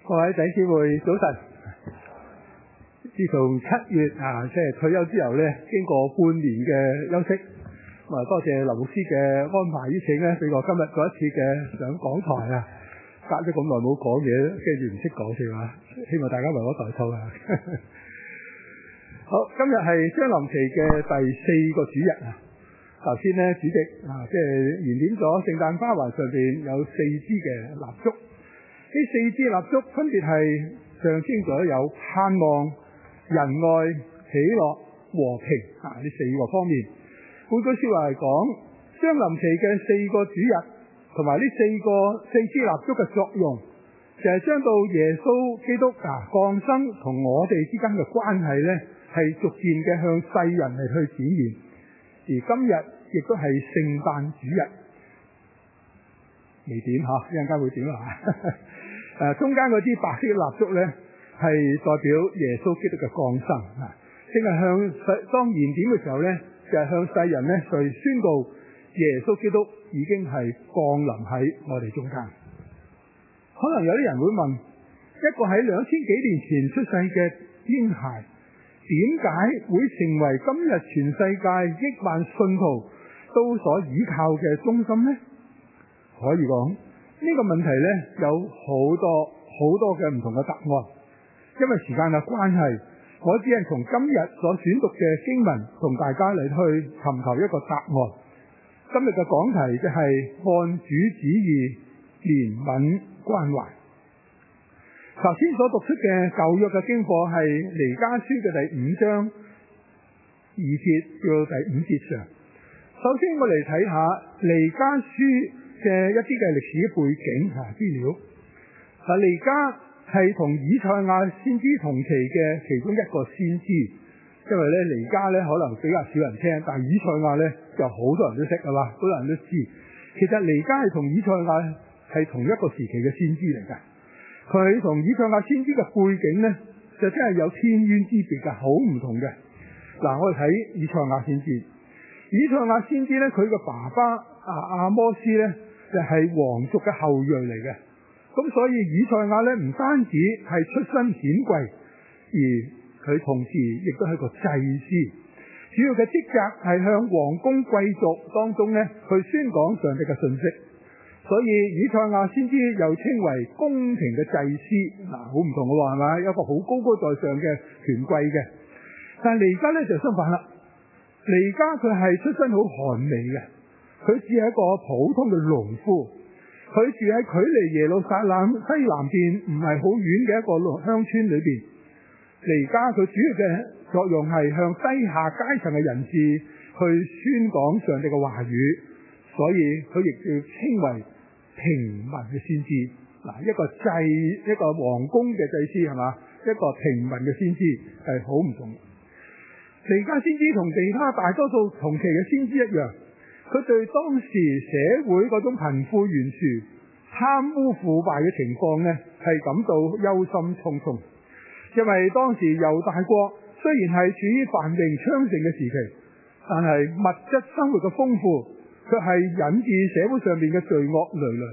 各位弟兄姊妹早晨。自從7月即係退休之後咧，經過半年嘅休息，多謝劉牧師嘅安排邀請咧，俾我今日嗰一次嘅上講台啊。隔咗咁耐冇講嘢，跟住唔識講先嘛，希望大家為我代禱啊。好，今日係將臨期嘅第4個主日啊。頭先咧，主席即係燃點咗聖誕花環上邊有4支嘅蠟燭。呢4支蠟燭分別係象徵咗有盼望、仁愛、喜樂、和平呢4個方面。換句說話嚟講，將臨期嘅4個主日同埋呢4支蠟燭嘅作用，就係將到耶穌基督降生同我哋之間嘅關係呢，係逐漸嘅向世人嚟去展現。而今日亦都係聖誕主日，未點一陣間會點中間嗰支白色嘅蠟燭呢，係代表耶穌基督嘅降生正係當燃點嘅時候呢，就係向世人呢去宣告耶穌基督已經係降臨喺我哋中間。可能有啲人會問，一個喺2000幾年前出世嘅嬰孩，點解會成為今日全世界億萬信徒都所依靠嘅中心呢？可以講呢個問題呢，有好多嘅唔同嘅答案。因為時間嘅關係，我只係從今日所選讀嘅經文同大家嚟去尋求一個答案。今日嘅講題就係按主旨意憐憫關懷。頭先所讀出嘅舊約嘅經課係彌迦書嘅第5章2節到第5節上。首先我嚟睇下彌迦書嘅一啲嘅歷史背景資料。彌迦係同以賽亞先知同期嘅其中一個先知，因為咧彌迦咧可能比較少人聽，但係以賽亞咧就好多人都識係嘛，好多人都知。其實彌迦係同以賽亞係同一個時期嘅先知嚟㗎。佢同以賽亞先知嘅背景咧，就真係有天淵之別嘅，好唔同嘅。我哋睇以賽亞先知。以賽亞先知咧，佢嘅爸爸阿摩斯咧，就係皇族嘅後裔嚟嘅。咁所以以賽亞咧唔單止係出身顯貴，而佢同時亦都係個祭司，主要嘅職責係向皇宮貴族當中咧去宣講上帝嘅信息。所以以賽亞先知又稱為宮廷嘅祭司，好唔同嘅喎，係咪？有一個好高高在上嘅權貴嘅。但係彌迦咧就相反啦，彌迦佢係出身好寒微嘅，佢只係一個普通嘅農夫。佢住喺距離耶路撒冷西南邊唔係好遠嘅一個鄉村裏邊。彌迦佢主要嘅作用係向低下階層嘅人士去宣講上帝嘅話語，所以佢亦要稱為平民嘅先知。一個皇宮嘅祭司係嘛，一個平民嘅先知係好唔同。彌迦先知同其他大多數同期嘅先知一樣，佢對當時社會嗰種貧富懸殊、貪污腐敗嘅情況呢，係感到憂心忡忡。因為當時猶大國雖然係處於繁榮昌盛嘅時期，但係物質生活嘅豐富，卻係引致社會上面嘅罪惡累累。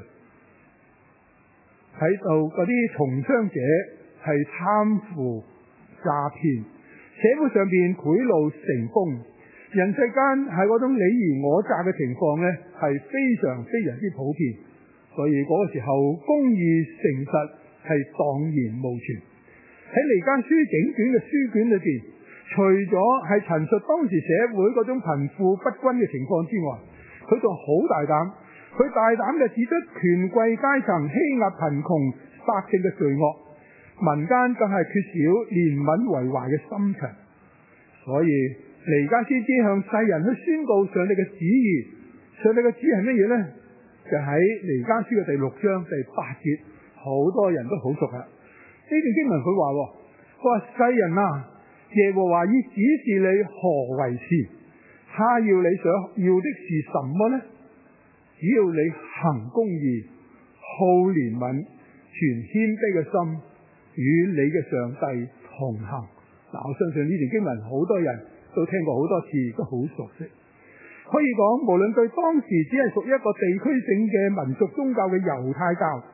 喺度嗰啲從商者係貪腐詐騙，社會上邊賄賂成風。人世間係嗰種你虞我詐嘅情況呢，係非常之普遍，所以嗰個時候公義誠實係蕩然無存。喺彌迦書整卷嘅書卷裏邊，除咗係陳述當時社會嗰種貧富不均嘅情況之外，佢仲好大膽，佢大膽嘅指出權貴階層欺壓貧窮百姓嘅罪惡，民間更係缺少憐憫為懷嘅心腸。所以彌迦先知向世人去宣告上帝嘅旨意。上帝嘅旨意係乜嘢呢？就喺彌迦書嘅第6章第8節，好多人都好熟啦。呢段經文佢話世人啊，耶和華已指示你何為善，他要你想要的是什麼呢？只要你行公義，好憐憫，存謙卑嘅心，與你嘅上帝同行。我相信呢段經文好多人都聽過好多次，都好熟悉。可以講，無論對當時只係屬於一個地區性嘅民族宗教嘅猶太教，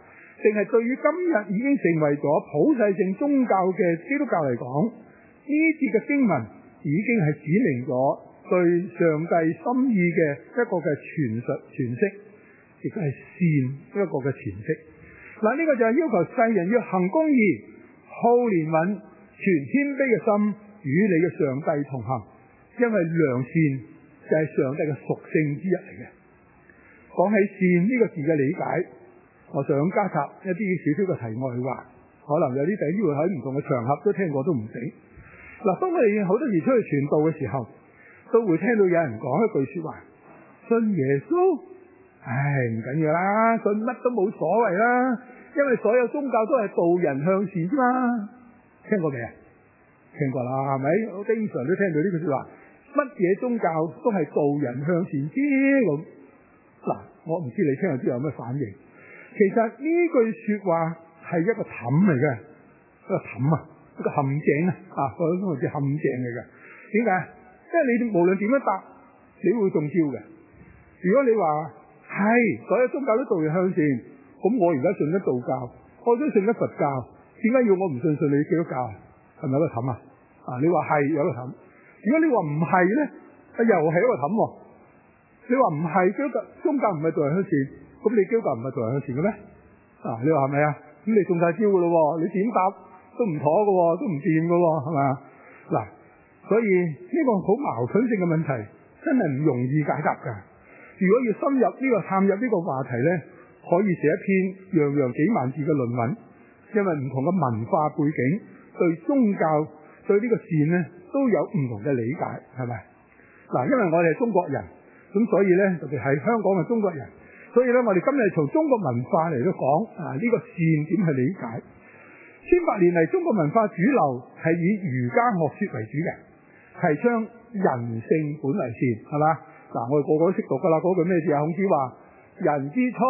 定係對於今日已經成為咗普世性宗教嘅基督教嚟講，呢節嘅經文已經係指明咗對上帝心意嘅一個嘅詮釋，亦都係善一個嘅詮釋。嗱，呢個就係要求世人要行公義、好憐憫、存謙卑嘅心，與你嘅上帝同行，因為良善就係上帝嘅屬性之一嚟嘅。講起善呢個字嘅理解，我想加插一啲少少嘅題外話，可能有啲弟兄會喺唔同嘅場合都聽過都唔定。嗱，當我哋好多時出去傳道嘅時候，都會聽到有人講一句說話：信耶穌，唔緊要啦，信乜都冇所謂啦，因為所有宗教都係導人向善啫嘛。聽過未啊？聽過啦，係咪？我經常都聽到呢句說話，乜嘢宗教都係導人向善啫咁。嗱，我唔知你聽咗之後有咩反應。其實呢句說話係一個氹嚟嘅，一個氹啊，一個陷阱啊，嗰種好似陷阱嚟嘅。點解？因為你無論點樣答，你會中招嘅。如果你話係所有宗教都導人向善，咁我而家信咗道教，我都信咗佛教，點解要我唔信你基督教？係咪一個氹啊？你話係有一個氹。如果你話唔係咧，又係一個氹。你話唔係基督教宗教唔係導人向善，咁你基督教唔係導人向善嘅咩？你話係咪啊？咁你中晒招噶咯？你點答都唔妥噶，都唔掂噶，係咪啊？嗱，所以呢個好矛盾性嘅問題，真係唔容易解答噶。如果要深入呢個探入呢個話題咧，可以寫一篇樣樣幾萬字嘅論文，因為唔同嘅文化背景對宗教對呢個善咧都有唔同嘅理解，係咪？嗱，因為我哋係中國人，咁所以咧特別係香港嘅中國人，所以咧我哋今日從中國文化嚟到講呢個善點去理解。千百年嚟，中國文化主流係以儒家學說為主嘅，提倡人性本為善，係嘛？嗱，我哋個個都識讀噶啦，嗰句咩字啊？孔子話：人之初，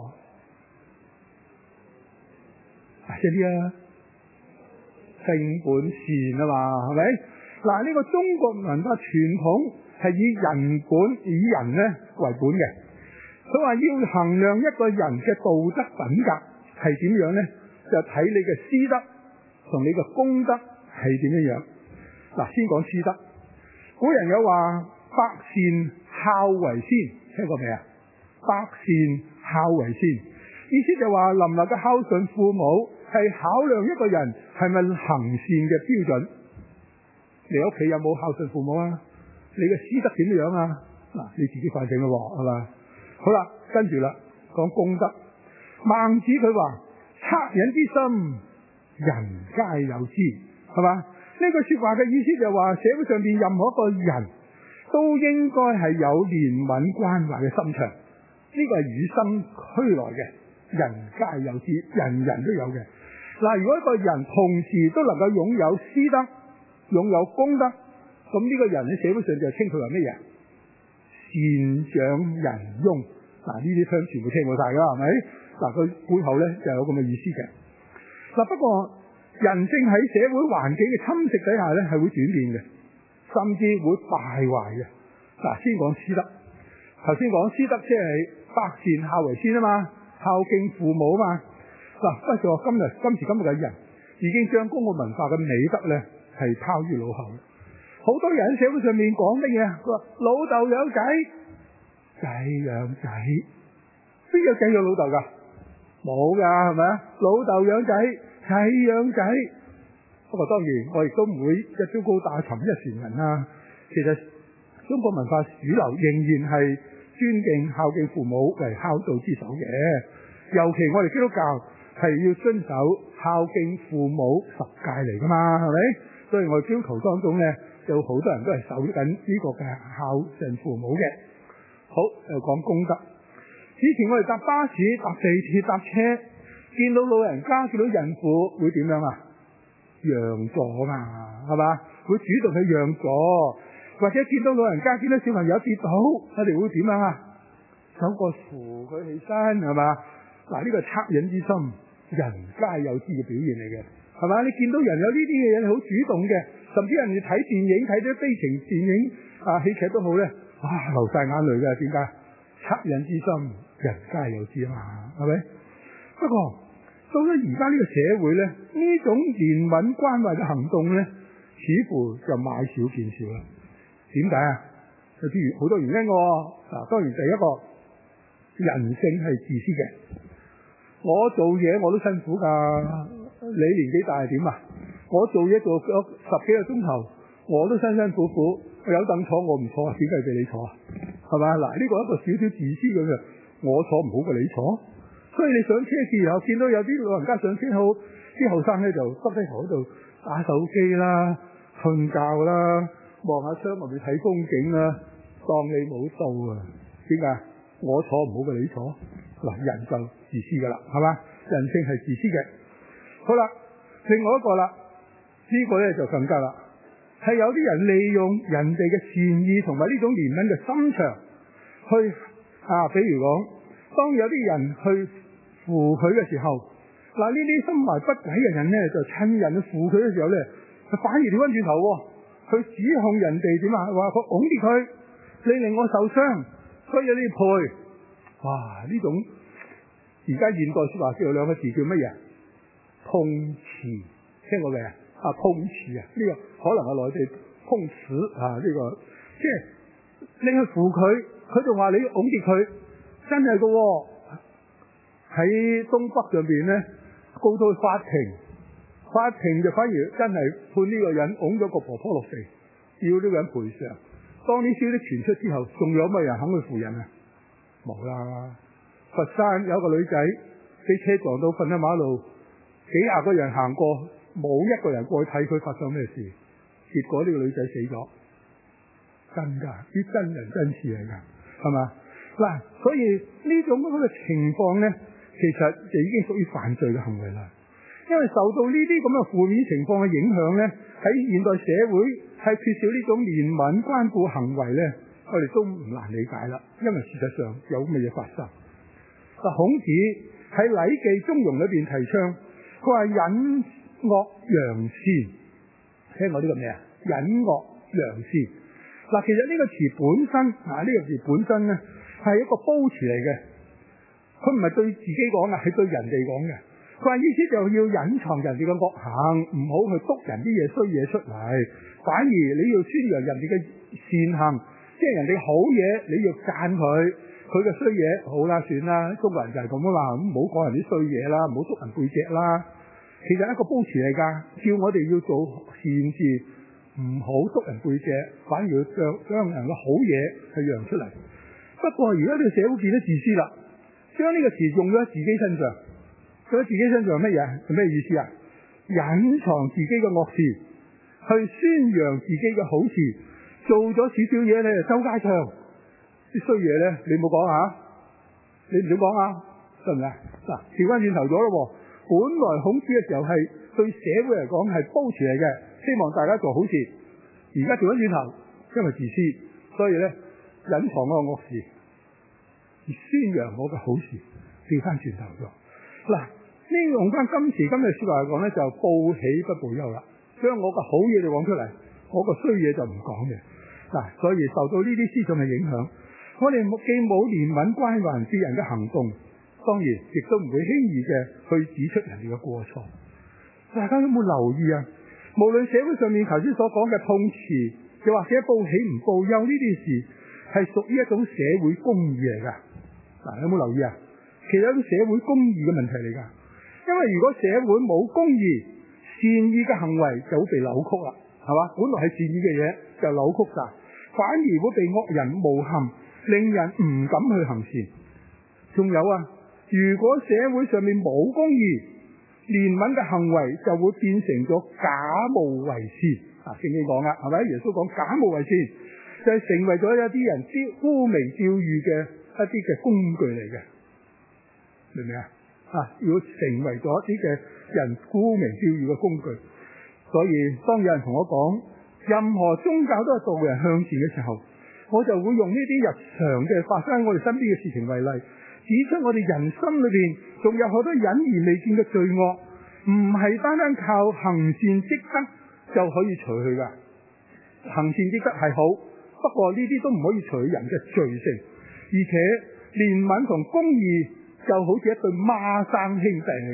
大聲啲啊，性本善啊嘛，係咪？嗱，呢個中國文化傳統係以人咧為本嘅。佢話要衡量一個人嘅道德品格係點樣咧，就睇你嘅私德同你嘅公德係點樣。嗱，先講私德。古人有話：百善孝為先，聽過未啊？百善孝為先，意思就話能唔能夠孝順父母係考量一個人係咪行善嘅標準。你屋企有冇孝順父母啊？你嘅私德點樣啊？嗱，你自己反省咯，係嘛？好啦，跟住啦，講公德。孟子佢話：惻隱之心，人皆有之，係嘛？呢句說話嘅意思就係話，社會上邊任何一個人都應該係有憐憫關懷嘅心腸，呢個係與生俱來嘅，人皆有之，人人都有嘅。嗱，如果一個人同時都能夠擁有私德、擁有公德，咁呢個人喺社會上就稱佢為咩嘢？善長仁翁。嗱，呢啲聽全部聽過晒噶，係咪？嗱，佢背後咧就有咁嘅意思嘅。嗱，不過人性喺社會環境嘅侵蝕底下咧係會轉變嘅，甚至會敗壞嘅。嗱，先講私德。頭先講私德即係百善孝為先啊嘛，孝敬父母啊嘛。嗱，不過今時今日嘅人已經將中國文化嘅美德咧係拋於腦後。好多人喺社會上面講乜嘢？佢話老豆養仔，仔養仔，邊有仔養老豆噶？冇噶，係咪啊？老豆養仔，仔養仔。不過當然，我亦都唔會一朝高打沉一船人啦。其實中國文化主流仍然係尊敬孝敬父母為孝道之首嘅。尤其我哋基督教係要遵守孝敬父母十誡嚟噶嘛，係咪？所以我哋基督徒當中咧，有好多人都係守緊呢個嘅孝順父母嘅。好，又講公德。以前我哋搭巴士、搭地鐵、搭車，見到老人家、見到孕婦會點樣啊？讓座嘛，係嘛？會主動去讓座，或者見到老人家、見到小朋友跌倒，我哋會點樣啊？走過扶佢起身，係嘛？嗱，呢個惻隱之心，人皆有之嘅表現嚟嘅，係嘛？你見到人有呢啲嘅嘢，你好主動嘅，甚至人哋睇電影、睇啲悲情電影戲劇都好咧，哇，流晒眼淚嘅，點解？惻隱之心，人皆有之啊嘛，係咪？不過到咗而家呢個社會咧，呢種憐憫關懷嘅行動咧，似乎就買少見少啦。點解啊？有啲好多原因嘅。當然第一個，人性係自私嘅。我做嘢我都辛苦㗎，你年紀大係點啊？我做嘢做咗10幾個鐘頭，我都辛辛苦苦，我有凳坐我唔坐，點解俾你坐啊？係咪？嗱，呢個一個少少自私咁嘅，我坐唔好過你坐。所以你上車嘅時候見到有啲老人家上車好，啲後生咧就耷低頭喺度打手機啦、瞓覺啦、望下窗外面睇風景啦，當你冇到啊？點解？我坐唔好過你坐。嗱，人就自私噶啦，係嘛？人性係自私嘅。好啦，另外一個啦，呢個咧就更加啦，係有啲人利用人哋嘅善意同埋呢種憐憫嘅心腸去比如講，當有啲人去扶佢嘅時候，嗱呢啲心懷不軌嘅人咧，就趁人去扶佢嘅時候咧，反而調翻轉頭，去指控人哋點啊？話佢拱跌佢，你令我受傷，所以你要賠。哇！呢種而家現代說話叫兩個字叫乜嘢？碰瓷，聽過未啊？碰瓷啊！呢個可能係內地碰瓷呢個，即係你去扶佢，佢就話你拱跌佢，真係噶。喺東北上邊咧，告到法庭，法庭就反而真係判呢個人拱咗個婆婆落地，要呢個人賠償。當呢消息傳出之後，仲有乜人肯去扶人啊？冇啦！佛山有一個女仔俾車撞到瞓喺馬路，幾廿個人行過，冇一個人過去睇佢發生咩事，結果呢個女仔死咗，真㗎，啲真人真事嚟㗎，係嘛？嗱，所以呢種咁嘅情況咧，其實就已經屬於犯罪嘅行為啦。因為受到呢啲咁嘅負面情況嘅影響咧，喺現代社會係缺少呢種憐憫關顧行為咧。我哋都唔難理解啦，因為事實上有乜嘢發生。孔子喺《禮記中庸》裏邊提倡，佢話隱惡揚善，聽過呢個咩啊？隱惡揚善。嗱，其實呢個詞本身呢個詞本身咧係一個褒詞嚟嘅，佢唔係對自己講嘅，係對人哋講嘅。佢話意思就要隱藏人哋嘅惡行，唔好去督人啲嘢衰嘢出嚟，反而你要宣揚人哋嘅善行。即係人哋好嘢，你要讚佢，佢嘅衰嘢好啦，算啦。中國人就係咁啊嘛，咁唔好講人啲衰嘢啦，唔好督人背脊啦。其實一個褒詞嚟噶，叫我哋要做善事，唔好督人背脊，反而要將人嘅好嘢去揚出嚟。不過而家呢個社會變得自私啦，將呢個詞用咗喺自己身上，用喺自己身上係乜嘢？係咩意思啊？隱藏自己嘅惡事，去宣揚自己嘅好事。做咗少少嘢你就周街唱啲衰嘢咧，你冇講下，你唔想講啊？得唔得？嗱，調翻轉頭咗咯。本來孔子嘅時候係對社會嚟講係褒詞嚟嘅，希望大家做好事。而家調翻轉頭，因為自私，所以咧隱藏我嘅惡事，而宣揚我嘅好事，調翻轉頭咗。嗱，呢用翻今時今日說話嚟講咧，就報喜不報憂啦，將我嘅好嘢就講出嚟，我個衰嘢就唔講嘅。嗱，所以受到呢啲思想嘅影響，我哋既冇憐憫關懷別人嘅行動，當然亦都唔會輕易嘅去指出人哋嘅過錯。大家有冇留意啊？無論社會上面頭先所講嘅碰瓷，又或者報喜唔報憂呢啲事，係屬於一種社會公義嚟噶。嗱，有冇留意啊？其實係一種社會公義嘅問題嚟噶。因為如果社會冇公義，善意嘅行為就會被扭曲啦，係嘛？本來係善意嘅嘢就扭曲晒。反而會被惡人誣陷，令人唔敢去行善。仲有啊，如果社會上面冇公義，憐憫嘅行為就會變成咗假冒為善。聖經講啦，係咪？耶穌講假冒為善，就係成為咗一啲人沽名釣譽嘅一啲嘅工具嚟嘅，明唔明啊？要成為咗一啲嘅人沽名釣譽嘅工具。所以當有人同我講，任何宗教都係導人向善嘅時候，我就會用呢啲日常嘅發生喺我哋身邊嘅事情為例，指出我哋人心裏邊仲有好多隱而未見嘅罪惡，唔係單單靠行善積德就可以除去噶。行善積德係好，不過呢啲都唔可以除去人嘅罪性，而且憐憫同公義就好似一對孖生兄弟嚟噶，係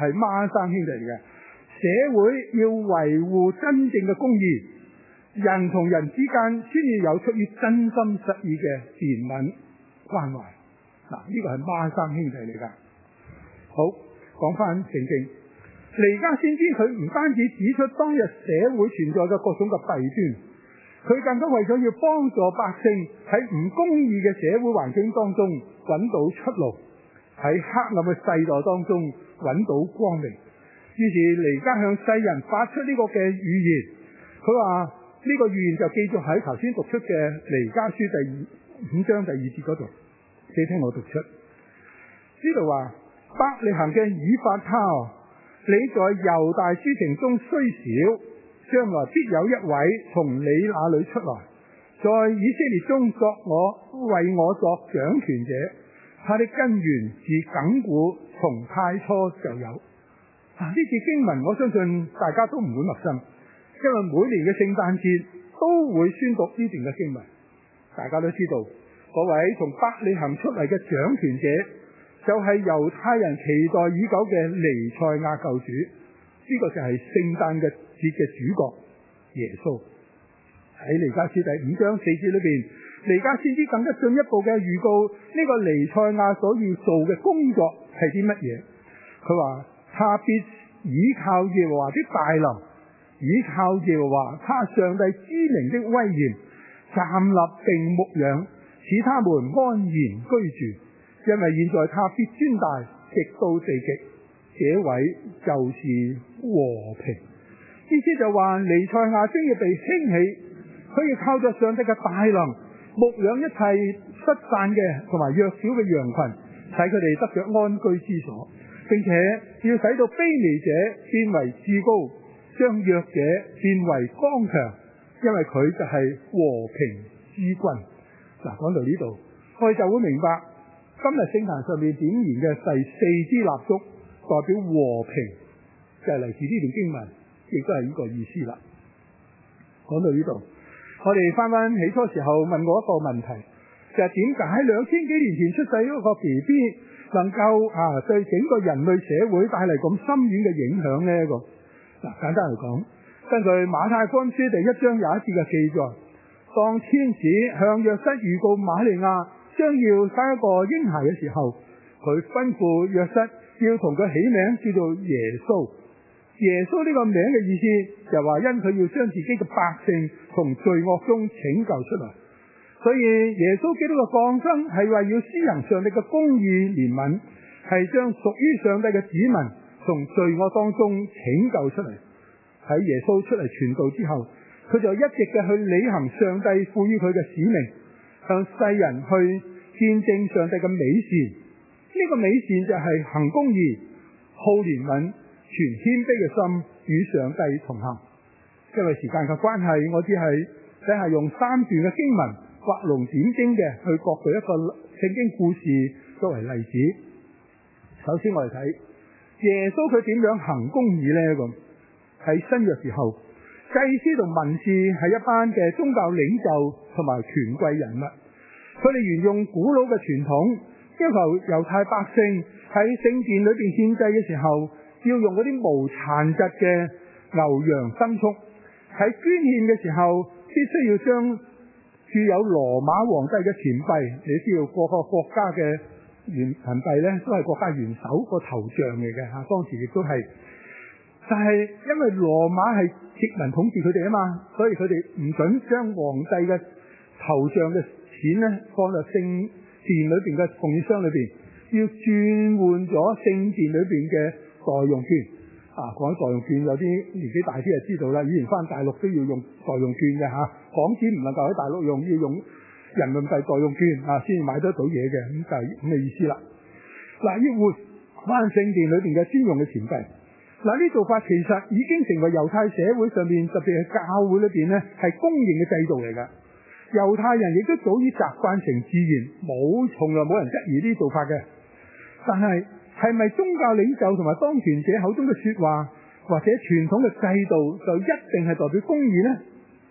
係孖生兄弟嚟嘅。社會要維護真正嘅公義，人同人之間先要有出於真心實意嘅憐憫關懷。嗱，呢個係孖生兄弟嚟㗎。好，講翻聖經，彌迦先知佢唔單止指出當日社會存在嘅各種嘅弊端，佢更加為咗要幫助百姓喺唔公義嘅社會環境當中揾到出路，喺黑暗嘅世代當中揾到光明。於是彌迦向世人發出呢個嘅預言，佢話呢個預言就記載喺頭先讀出嘅彌迦書第5章第2節嗰度。你聽我讀出呢度話：伯利恆嘅以法他，你在猶大諸城中雖小，將來必有一位從你那裏出來，在以色列中為我作掌權者，他的根源是亙古，從太初就有。呢節經文我相信大家都唔會陌生，因為每年嘅聖誕節都會宣讀呢段嘅經文。大家都知道嗰位從伯利恆出嚟嘅掌權者，就係猶太人期待已久嘅彌賽亞救主。呢個就係聖誕嘅節嘅主角耶穌。喺彌迦書第5章4節裏邊，彌迦先知更加進一步嘅預告呢個彌賽亞所要做嘅工作係啲乜嘢。佢話他必倚靠耶和華的大能，倚靠耶和華他上帝之名的威嚴，站立並牧養，使他們安然居住。因為現在他必尊大，直到地極，這位就是和平。意思就話彌賽亞將要被興起，佢要靠着上帝嘅大能牧養一切失散嘅同埋弱小嘅羊群，使佢哋得着安居之所，並且要使到卑微者變為至高，將弱者變為剛強，因為佢就係和平之君。嗱，講到呢度，我哋就會明白今日聖壇上面點燃嘅第4支蠟燭，代表和平，就係嚟自呢段經文，亦都係呢個意思啦。講到呢度，我哋翻起初時候問過一個問題，就係點解2000幾年前出世嗰個 BB 能夠對整個人類社會帶嚟咁深遠嘅影響呢？嗱，簡單嚟講，根據馬太福音書第1章21節嘅記載，當天使向約瑟預告瑪利亞將要生一個嬰孩嘅時候，佢吩咐約瑟要同佢起名叫做耶穌。耶穌呢個名嘅意思就話因佢要將自己嘅百姓從罪惡中拯救出嚟，所以耶穌基督嘅降生係為要施行上帝嘅公義憐憫，係將屬於上帝嘅子民從罪惡當中拯救出嚟。喺耶穌出嚟傳道之後，佢就一直嘅去履行上帝賦予佢嘅使命，向世人去見證上帝嘅美善。呢個美善就係行公義、好憐憫、存謙卑嘅心與上帝同行。因為時間嘅關係，我只係用3段嘅經文畫龍點睛嘅去各舉一個聖經故事作為例子。首先我哋睇耶穌佢點樣行公義呢？咁喺新約時候，祭司同文士係一班嘅宗教領袖同埋權貴人物，佢哋沿用古老嘅傳統，要求猶太百姓喺聖殿裏邊獻祭嘅時候，要用嗰啲無殘疾嘅牛羊牲畜；喺捐獻嘅時候，必須要將具有羅馬皇帝嘅錢幣，你知道各個國家嘅銀幣咧都係國家元首個頭像嚟嘅吓，當時亦都係。但係因為羅馬係殖民統治佢哋啊嘛，所以佢哋唔准將皇帝嘅頭像嘅錢咧放在聖殿裏邊嘅奉獻箱裏邊，要轉換咗聖殿裏邊嘅代用券。講起代用券，有啲年紀大啲就知道啦。以前翻大陸都要用代用券嘅吓，港紙唔能夠喺大陸用，要用人民幣代用券先買得到嘢嘅，咁就係咁嘅意思啦。要換翻聖殿裏邊嘅專用嘅錢幣。呢做法其實已經成為猶太社會上面，特別係教會裏邊咧係公認嘅制度嚟㗎。猶太人亦都早已習慣成自然，從來冇人質疑呢啲做法嘅。但係咪宗教領袖同埋當權者口中嘅說話或者傳統嘅制度就一定係代表公義呢？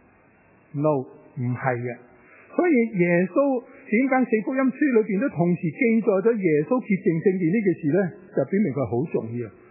No， 唔係嘅。所以耶穌點解4福音書裏邊都同時記載咗耶穌潔淨聖殿呢件事呢？就表明佢好重要。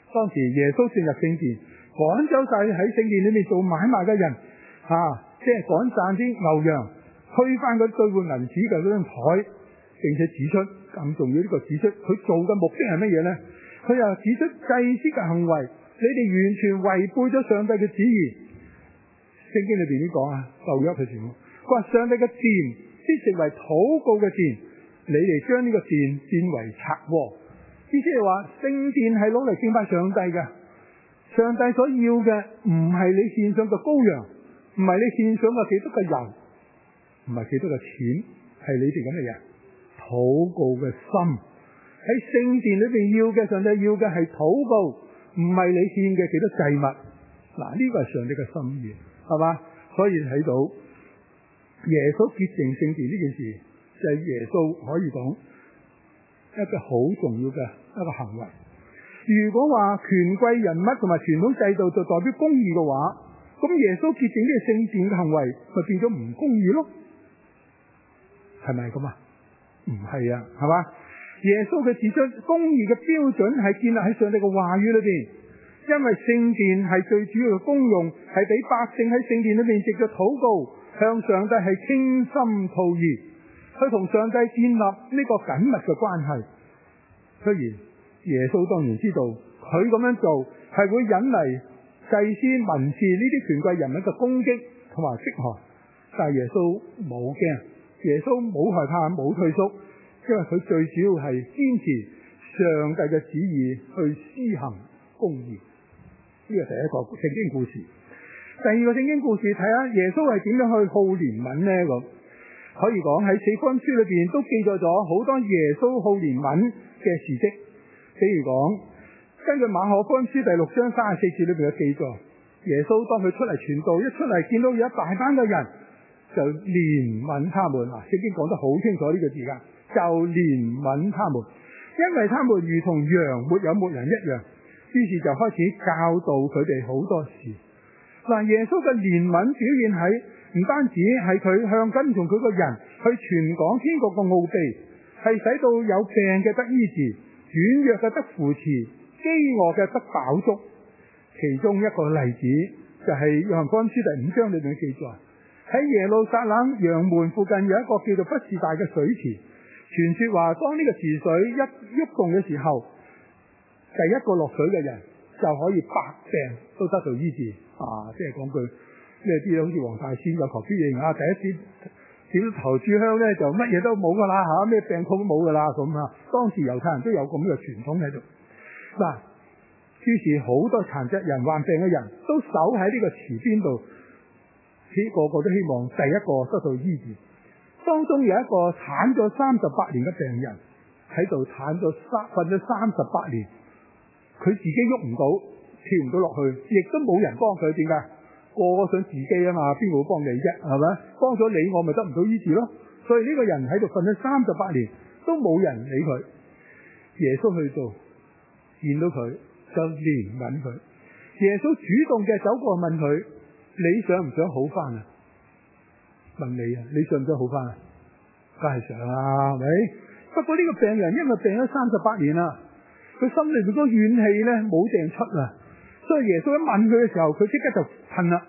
當時耶穌進入聖殿，趕走晒喺聖殿裏面做買賣嘅人，即係趕散啲牛羊，推翻嗰兌換銀紙嘅嗰張台，並且指出更重要呢個指出佢做嘅目的係乜嘢呢？佢又指出祭司嘅行為，你哋完全違背咗上帝嘅旨意。聖經裏邊點講啊？舊約佢全部，佢話上帝嘅殿必成為禱告嘅殿，你哋將呢個殿變為賊窩。意思係話聖殿係攞嚟敬拜上帝嘅，上帝所要嘅唔係你獻上嘅羔羊，唔係你獻上嘅幾多嘅油，唔係幾多嘅錢，係你哋咁嘅人禱告嘅心。喺聖殿裏邊要嘅，上帝要嘅係禱告，唔係你獻嘅幾多祭物。嗱，呢個係上帝嘅心意，係嘛？所以睇到耶穌潔淨聖殿呢件事，就係耶穌可以講一個好重要嘅一個行為。如果話權貴人物同埋傳統制度就代表公義嘅話，咁耶穌潔淨呢個聖殿嘅行為咪變咗唔公義咯？係咪咁啊？唔係啊，係嘛？耶穌佢指出公義嘅標準係建立喺上帝嘅話語裏邊，因為聖殿係最主要嘅功用，係俾百姓喺聖殿裏邊藉着禱告向上帝係傾心吐意，去同上帝建立呢個緊密嘅關係。雖然耶穌當然知道佢咁樣做係會引嚟祭司、文士呢啲權貴人物嘅攻擊同埋迫害，但係耶穌冇驚，耶穌冇害怕，冇退縮，因為佢最主要係堅持上帝嘅旨意去施行公義。呢個第一個聖經故事。第二個聖經故事，睇下耶穌係點樣去好憐憫呢？咁可以講喺四福音書裏邊都記載咗好多耶穌好憐憫嘅事蹟。比如講，根據馬可福音書第6章34節裏邊嘅記載，耶穌當佢出嚟傳道，一出嚟見到有一大班嘅人，就憐憫他們。聖經講得好清楚呢個字噶，就憐憫他們，因為他們如同羊沒有牧人一樣，於是就開始教導佢哋好多事。嗱，耶穌嘅憐憫表現喺唔單止係佢向跟從佢個人去傳講天國嘅奧秘，係使到有病嘅得醫治，軟弱嘅得扶持，飢餓嘅得飽足。其中一個例子就係約翰福音書第5章裏面記載，喺耶路撒冷羊門附近有一個叫做畢士大嘅水池，傳說話當呢個池水一喐動嘅時候，第一個落水嘅人就可以百病都得到醫治。即係講句咩啲好似黃大仙有求必應第一次點頭炷香咧就乜嘢都冇噶啦咩病痛都冇噶啦咁當時猶太人都有咁嘅傳統喺度。於是好多殘疾人患病嘅人都守喺呢個池邊度，個個都希望第一個得到醫治。當中有一個癱咗38年嘅病人喺度癱咗瞓咗38年，佢自己喐唔到，跳唔到落去，亦都冇人幫佢。點解？個個想自己啊嘛，邊個會幫你啫？係咪？幫咗你，我咪得唔到醫治咯。所以呢個人喺度瞓咗38年，都冇人理佢。耶穌去到，見到佢就憐憫佢。耶穌主動嘅走過問佢：你想唔想好翻啊？問你啊，你想唔想好翻啊？梗係想啦，係咪？不過呢個病人因為病咗38年啦，佢心裏邊嗰怨氣咧冇掟出啦。所以耶穌一問佢嘅時候，佢即刻就噴啦。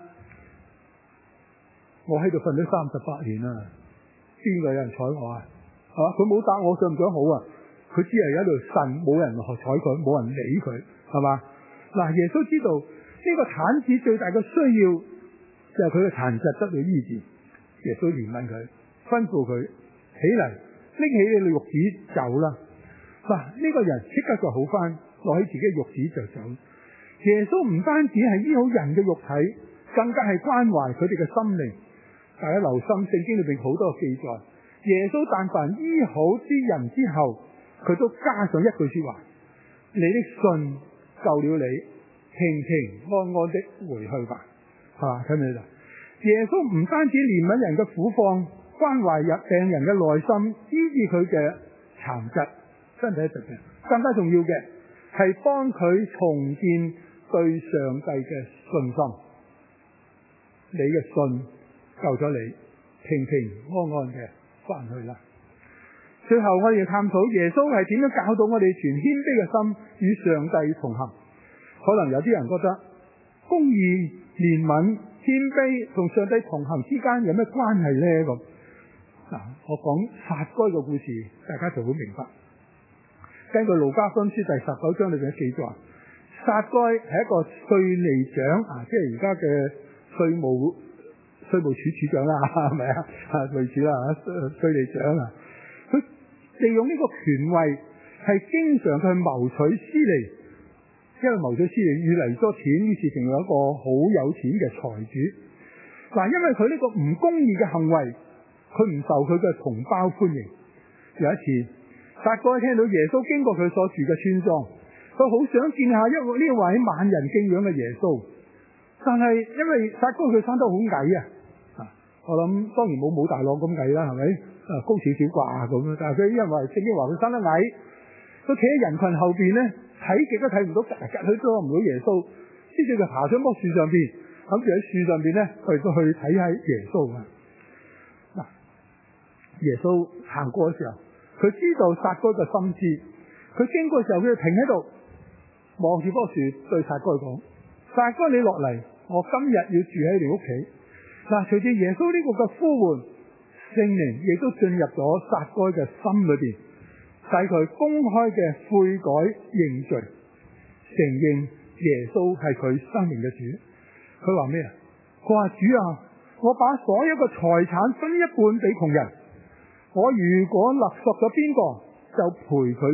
我喺度瞓咗38年啦，邊個有人睬我啊？佢冇答我想唔想好啊？佢只係喺度呻，冇人睬佢，冇人理佢，係嘛？嗱，耶穌知道呢個癱子最大嘅需要就係佢嘅殘疾得到醫治。耶穌憐憫佢，吩咐佢起嚟，拎起你嘅褥子走啦。呢個人即刻就好翻，攞起自己嘅褥子就走。耶穌唔單止係醫好人嘅肉體，更加係關懷佢哋嘅心靈。大家留心聖經裏邊好多記載，耶穌但凡醫好啲人之後，佢都加上一句說話：你的信救了你，平平安安的回去吧。睇唔睇到？耶穌唔單止憐憫人嘅苦況，關懷病人嘅內心，醫治佢嘅殘疾身體疾病，更加重要嘅係幫佢重建對上帝嘅信心。你嘅信救咗你，平平安安嘅翻去啦。最後我哋要探討耶穌係點樣教導我哋存謙卑嘅心與上帝同行。 可能有啲人覺得公義、憐憫、謙卑同上帝同行之間有咩關係呢？咁我講撒該嘅故事，大家就會明白。根據路加福音書第19章裏邊嘅記載，撒該係一個稅吏長即係而家嘅稅務處處長啦，係咪啊？類似啦，稅吏長啊，佢利用呢個權位係經常去謀取私利，因為謀取私利越嚟多錢，於是成為一個好有錢嘅財主。因為佢呢個唔公義嘅行為，佢唔受佢嘅同胞歡迎。有一次，撒該聽到耶穌經過佢所住嘅村莊，佢好想見下呢位萬人敬仰嘅耶穌，但係因為撒該佢生得好矮我諗當然冇大朗咁矮啦，係咪？高少少啩咁，但係佢因為聖經話佢生得矮，佢企喺人群後邊咧，睇極都睇唔到，夾佢都唔到耶穌，於是就爬上棵樹上邊，諗住喺樹上邊咧去睇下耶穌耶穌行過嘅時候，佢知道撒該嘅心思，佢經過嘅時候，佢就停喺度望住棵樹，對撒該講：撒該，你落嚟，我今日要住喺你屋企。隨住耶穌呢個嘅呼喚，聖靈亦都進入咗撒該嘅心裏邊，使佢公開嘅悔改認罪，承認耶穌係佢生命嘅主。佢話咩啊？佢話：主啊，我把所有嘅財產分一半俾窮人，我如果勒索咗邊個，就賠佢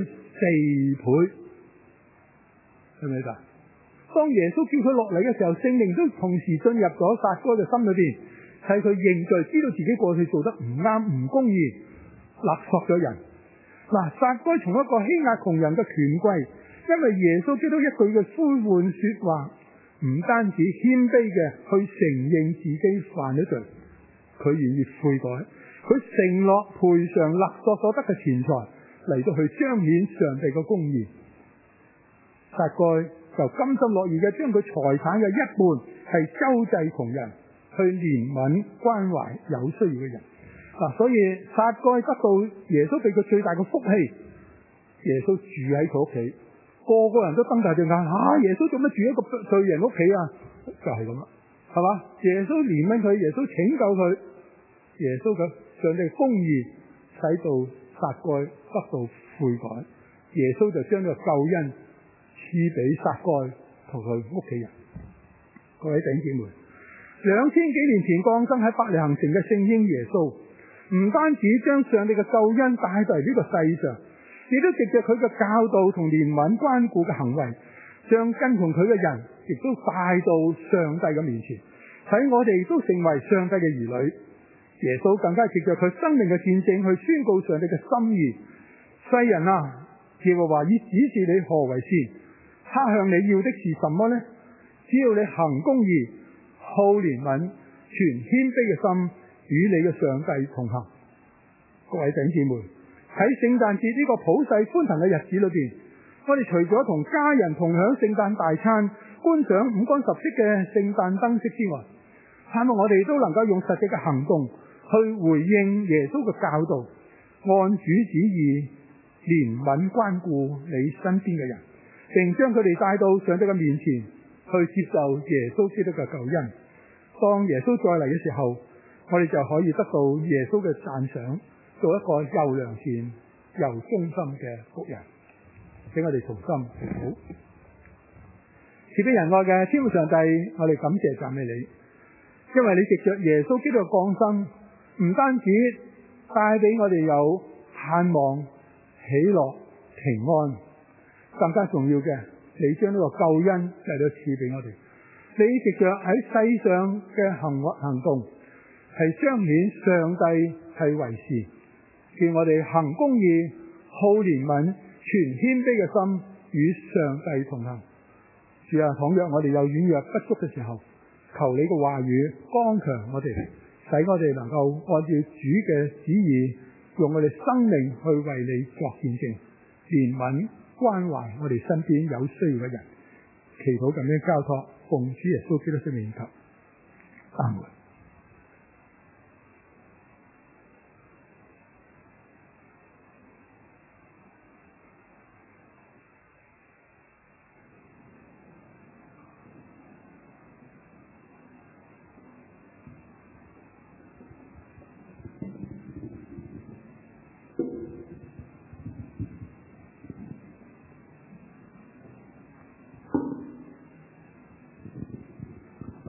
4倍。係咪㗎？當耶穌叫佢落嚟嘅時候，聖靈都同時進入咗撒該嘅心裏邊，使佢認罪，知道自己過去做得唔啱、唔公義，勒索咗人。撒該從一個欺壓窮人嘅權貴，因為耶穌基督一句嘅呼喚說話，唔單止謙卑嘅去承認自己犯咗罪，佢願意悔改，佢承諾賠償勒索所得嘅錢財，嚟到去彰顯上帝嘅公義。撒該就甘心樂意嘅將佢財產嘅一半係周濟窮人，去憐憫關懷有需要嘅人。所以撒該得到耶穌俾佢最大嘅福氣，耶穌住喺佢屋企，個人都瞪大隻眼，耶穌做乜住喺個罪人屋企啊？就係咁啦，係嘛？耶穌憐憫佢，耶穌拯救佢，耶穌嘅上帝公義使到撒該得到悔改，耶穌就將呢個救恩賜俾撒該同佢屋企人。各位弟兄姊妹，2000幾年前降生喺伯利恆城嘅聖嬰耶穌，唔單止將上帝嘅救恩帶到嚟呢個世上，亦都藉着佢嘅教導同憐憫關顧嘅行為，將跟從佢嘅人亦都帶到上帝嘅面前，使我哋都成為上帝嘅兒女。耶穌更加藉着佢生命嘅見證去宣告上帝嘅心意。世人啊，耶和華已指示你何為善，他向你要的是什麼呢？只要你行公義、好憐憫、存謙卑嘅心，與你嘅上帝同行。各位弟兄姊妹，喺聖誕節呢個普世歡騰嘅日子裏邊，我哋除咗同家人同享聖誕大餐、觀賞五光十色嘅聖誕燈飾之外，盼望我哋都能夠用實際嘅行動去回應耶穌嘅教導，按主旨意憐憫關顧你身邊嘅人，並將佢哋帶到上帝嘅面前去接受耶穌基督嘅救恩。當耶穌再嚟嘅時候，我哋就可以得到耶穌嘅讚賞，做一個又良善又忠心嘅僕人。請我哋同心祈禱。慈悲仁愛嘅天父上帝，我哋感謝讚美你，因為你藉着耶穌基督嘅降生，唔單止帶俾我哋有盼望、喜樂、平安，更加重要嘅，你將呢個救恩嚟到賜俾我哋。你藉着喺世上嘅行動，係彰顯上帝係為善，叫我哋行公義、好憐憫、存謙卑嘅心，與上帝同行。主啊，倘若我哋有軟弱不足嘅時候，求你嘅話語剛強我哋，使我哋能夠按照主嘅旨意，用我哋生命去為你作見證，憐憫關懷我哋身邊有需要嘅人。祈禱咁樣交託，奉主耶穌基督的名求，阿門。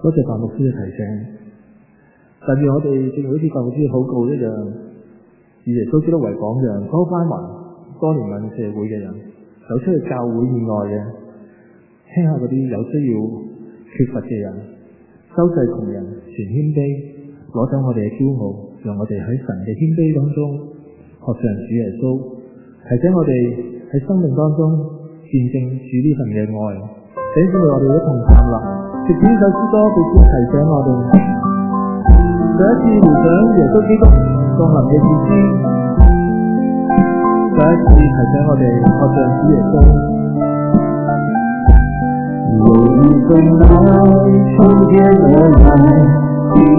多謝范牧師嘅提醒，但願我哋正如好似范牧師嘅禱告一樣，以耶穌基督為榜樣，多關懷、多憐憫社會嘅人，走出去教會以外嘅，聽下嗰啲有需要、缺乏嘅人，周濟窮人，全謙卑，攞走我哋嘅驕傲，讓我哋喺神嘅謙卑當中學上主耶穌，提醒我哋喺生命當中見證主呢份嘅愛。請姊妹我哋一同站立，藉呢首詩歌彼此提醒我哋，再一次回想耶穌基督降臨嘅意思，再一次提醒我哋學上主耶穌。有一份爱，秋天的爱，